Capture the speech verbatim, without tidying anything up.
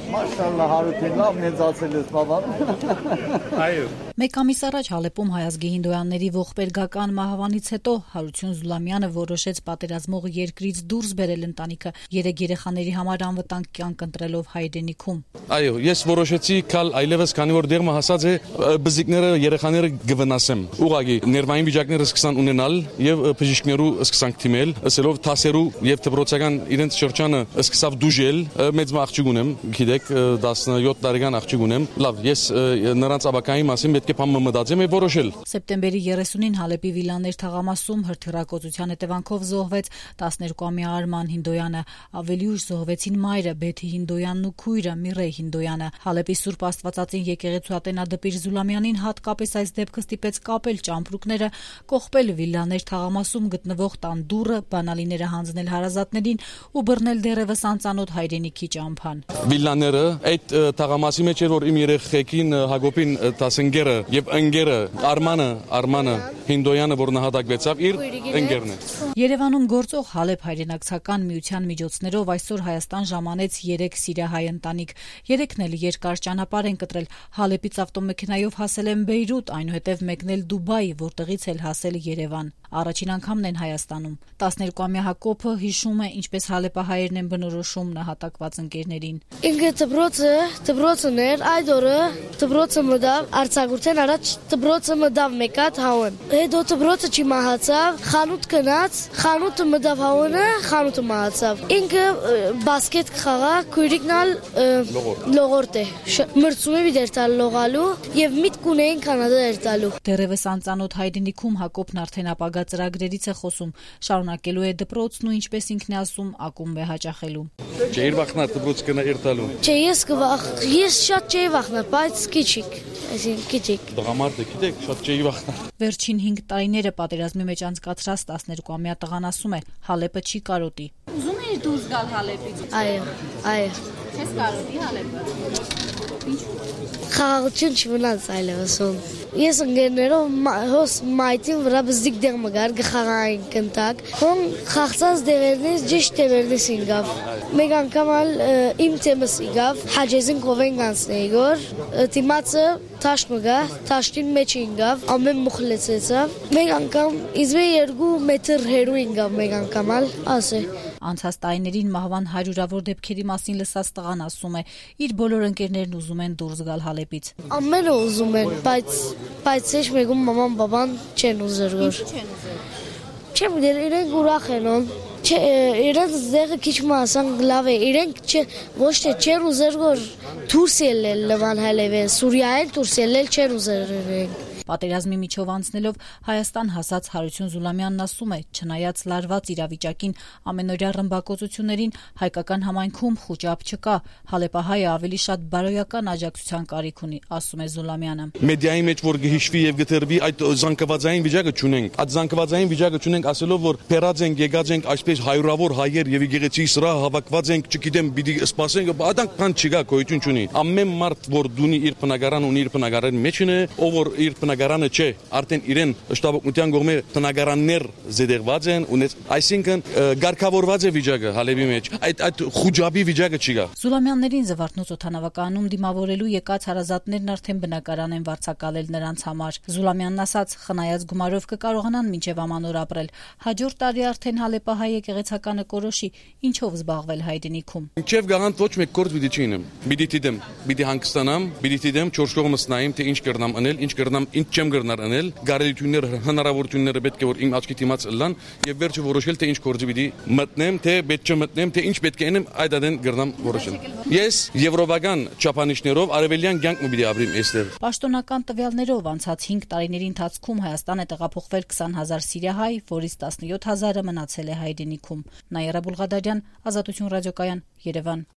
Մաշալլահ Հարութին լավ մեծացել ես բաբան։ Այո։ Մեկ ամիս առաջ Հալեպում հայազգի հինդոյանների ողբերգական մահվանից հետո Հարություն Զուլամյանը որոշեց պատերազմող երկրից դուրս բերել ընտանիքը, երեք երեխաների համար անվտանգ կյանք ընտրելով հայրենիքում։ Այո, ես որոշեցի կալ այլևս, քանի որ դեղը հասած է, բզիկները, երեխաները կվնասեմ։ Ուղղակի ներվային վիճակները սկսան ունենալ եւ բժիշկներու սկսան թիմել, ասելով թասերու եւ դպրոցական իրենց շրջանը սկսավ դուժել, մեծ աղջիկ ունեմ, գիտեք, տասնյոթ տարեկան աղջիկ ունեմ։ Լավ, ես նրանց աբակայի մասին պետք է բամը մտածեմ եւ որոշել։ Սեպտեմբերի երեսունին Հալեպի Վիլաներ թաղամասում հրթիռակոծության հետևանքով զոհվեց տասներկուամյա Արման Հինդոյանը, ավելի ուշ զոհվեցին մայրը Բեթի Հինդոյանն ու քույրը Միրեյ Հինդոյանը։ Հալեպի Սուրբ Աստվածածին եկեղեցու ատենադպիր Զուլամյանին հատկապես այս դեպքը ստիպեց կապել ճամպրուկները, կողպել Վիլաներ թաղամասում գտնվող տան դուռը, բանալիները հանձնել հարազատներին ու բռնել դեռևս անծանոթ հայրենիքի ճամփան։ Վիլաները այդ թաղամասի մեջ էր, որ իմ երեխեքին Հակոբին տասնգերը եւ ընկերը Արմանը, Արմանը Հինդոյանը, որ նահատակվեցավ, իր ընկերն է։ Երևանում գործող Հալեպ հայրենակցական միության միջոցներով այսօր Հայաստան ժամանեց երեք սիրիահայ ընտանիք։ Երեքն էլ երկար ճանապարհ են կտրել։ Հալեպից ավտոմեքենայով հասել են Բեյրութ, այնուհետև մեկնել Դուբայ, որտեղից էլ հասել Երևան։ Առաջին անգամն են Հայաստանում։ տասներկուամյա Հակոբը հիշում է, ինչպես հալեպահայերն են բնորոշում նահատակված ընկերներին։ Ինքը դպրոցը, դպրոցն էր, այդ օրը դպրոցը մտավ, արձակուրդեն առաջ դպրոցը մտավ մեկ հատ հավոն։ Հետո դպրոցը չմահացավ, խանութ գնաց, խանութը մտավ հավոնը, խանութը մահացավ։ Ինքը բասկետ խաղա, քույրիկն ալ լողորդ է։ Մրցում է դեր տալ լողալու եւ միտք ունեին Կանադա դեր տալու։ Դեռևս անծանոթ հայրենիքում Հակոբն արդեն ապագա ծրագրերից է խոսում, շարունակելու է դպրոցն ու ինչպես ինքն է ասում, ակումբ է հաճախելու։ Չէ, իր վախնար դպրոց կնա երթալու։ Չէ, ես կվախ, ես շատ չէի վախնար, բայց քիչիկ, այսինքն քիչիկ։ Տղամարդ է, գիտեք, շատ չէի վախնար։ Վերջին հինգ տարիները պատերազմի մեջ անցկացրած տասներկուամյա տղան ասում է, Հալեպը չի կարոտի։ Ուզում էի դուրս գալ Հալեպից։ Այո, այո։ Չես կարոտի Հալեպը։ Ինչու՞։ Խաղաղություն չմնաց այլևս ում։ Ես ընկերներով հոս մայթին վրա բզիկ դեղ մգար գխաղային կնտակ, հոն խաղցած դեղերնից ճիշտ դեղերնից ինգավ։ Մեկ անգամ ալ իմ թեմս իգավ, հաջեզին կովեն գանցն էիգոր, թիմացը թաշ մգա, թաշտին մեջ ինգավ, ամեն մուխլեցեցավ, մեկ անգամ իզվե երկու մետր հերու ինգավ մեկ անգամ ալ, ասե։ Անցած տարիներին մահվան հարյուրավոր դեպքերի մասին լսած տղան ասում է, իր բոլոր ընկերներն ուզում են դուրս գալ Հալեպից։ Ամենը ուզում են, բայց բայց ոչ մեկում մաման բաբան չեն ուզեր որ։ Չեն ուզել։ Չեմ դեր իրենք ուրախ են ոն։ Չէ, իրենց ձեղը քիչ մասան լավ է։ Իրենք չէ ոչ թե չեն ուզեր որ դուրս ելել Լևան Հալևեն, Սուրիայեն դուրս ելել չեն ուզեր իրենք։ Պատերազմի միջով անցնելով Հայաստան հասած Հարություն Զուլամյանն ասում է, չնայած լարված իրավիճակին, ամենօրյա ռմբակոծություններին հայկական համայնքում խուճապ չկա, հալեպահայը ավելի շատ բարոյական աջակցության կարիք ունի, ասում է Զուլամյանը։ Մեդիայի մեջ որ գհիշվի եւ գթերվի այդ զանգվածային վիճակը չունենք, այդ զանգվածային վիճակը չունենք, ասելով որ փերած ենք, եկած ենք այսպես հայրավոր հայեր եւ եկեղեցի սրա հավաքված ենք, չգիտեմ, պիտի սպասենք, բադանք բան չկա, գոյություն չունի։ Ամեն մարդ որ դունի իր բնակարան ունի, իր բնակարանի մեջն է, ով որ իր բնակարանը չէ, արդեն իրեն շտաբօգնության կողմէ բնակարաններ զեդեղված են, ունես, այսինքն գարկավորված է վիճակը Հալեպի մեջ, այդ այդ խուճապի վիճակը չի գա։ Զուլամյաններին Զվարթնոց օդանավակայանում դիմավորելու եկած հարազատներն արդեն բնակարան են վարձակալել նրանց համար։ Զուլամյանն ասաց, խնայած գումարով կկարողանան մինչև ամանոր ապրել։ Հաջորդ տարի արդեն հալեպահայ եկեղեցականը կորոշի, ինչով զբաղվել հայրենիքում։ Մինչև գաղանդ ոչ մեկ գործ պիտի չինեմ։ Պիտի դիտեմ, պիտի հանգստանամ, պիտի դիտեմ չորս կողմս նայեմ, թե ինչ կրնամ անել, ինչ կրնամ, ինչ չեմ կրնար անել, գարելությունները, հնարավորությունները պետք է որ իմ աչքի դիմաց լան եւ վերջը որոշել թե ինչ գործի պիտի մտնեմ, թե պետք չէ մտնեմ, թե ինչ պետք է անեմ, այդ adեն կրնամ որոշել։ Ես եվրոպական չափանիշներով արևելյան կյանք պիտի ապրեմ այստեղ։ Պաշտոնական տվյալներով անցած հինգ տարիների ընթացքում Հայաստան է տեղափոխվել քսան հազար սիրիահայ, որից տասնյոթ հազարը մնացել է հայրենիքում։ Նաիրա Բուլղադարյան, Ազատություն ռադիոկայան, Երևան։